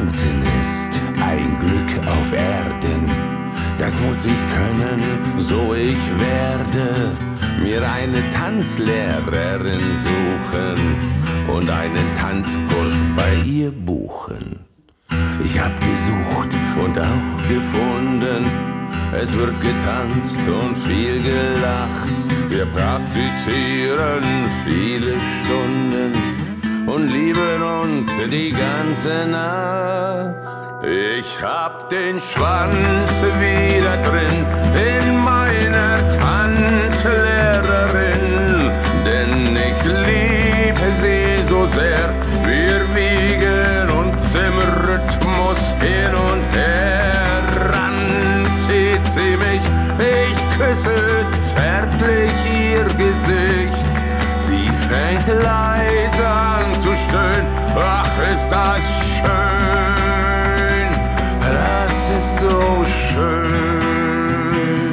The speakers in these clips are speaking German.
Tanzen ist ein Glück auf Erden, das muss ich können, so ich werde mir eine Tanzlehrerin suchen und einen Tanzkurs bei ihr buchen. Ich hab gesucht und auch gefunden, es wird getanzt und viel gelacht. Wir praktizieren viele Stunden und lieben uns die ganze Nacht. Ich hab den Schwanz wieder drin in meiner Tanzlehrerin, denn ich liebe sie so sehr. Wir wiegen uns im Rhythmus hin und her. Ran zieht sie mich, ich küsse zärtlich ihr Gesicht. Sie fängt leise an zu stöhnen, ach ist das schön, das ist so schön.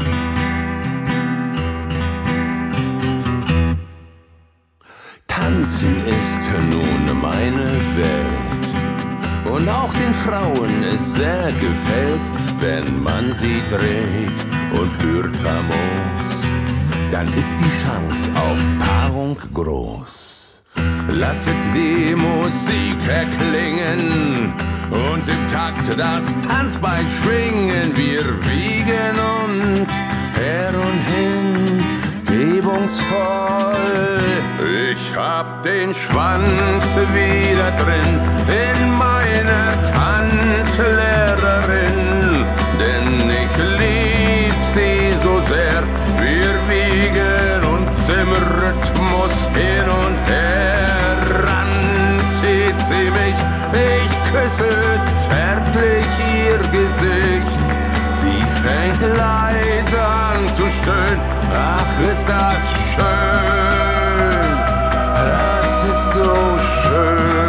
Tanzen ist nun meine Welt und auch den Frauen es sehr gefällt, wenn man sie dreht und führt famos. Dann ist die Chance auf Paarung groß. Lasset die Musik erklingen und im Takt das Tanzbein schwingen. Wir wiegen uns her und hin, gebungsvoll. Ich hab den Schwanz wieder drin in meiner Tanzlehrerin, denn ich lieb sie so sehr. Wir wiegen uns im Rhythmus hin und her. Ran zieht sie mich, ich küsse zärtlich ihr Gesicht. Sie fängt leise an zu stöhnen, ach ist das schön, das ist so schön.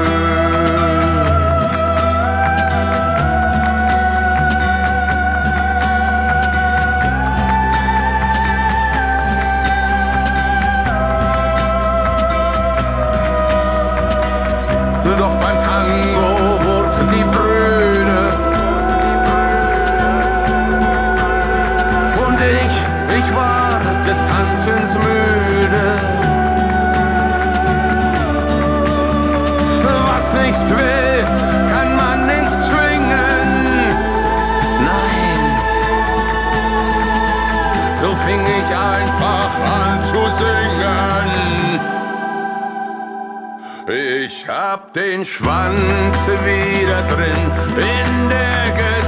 Doch beim Tango wurde sie brüde und ich war des Tanzens müde. Was nicht will, kann man nicht zwingen. Nein, so fing ich einfach an zu singen. Ich hab den Schwanz wieder drin in der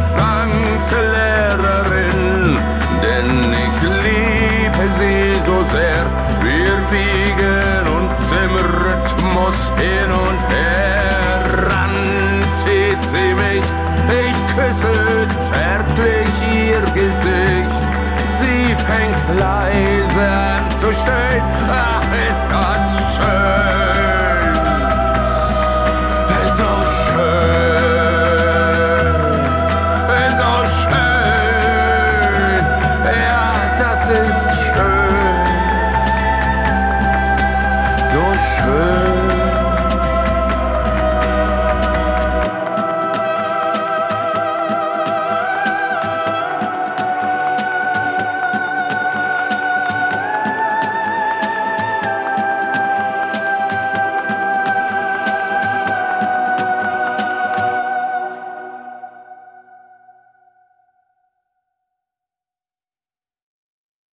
Gesangslehrerin, denn ich liebe sie so sehr. Wir wiegen uns im Rhythmus hin und her. Ran zieht sie mich, ich küsse zärtlich ihr Gesicht. Sie fängt leise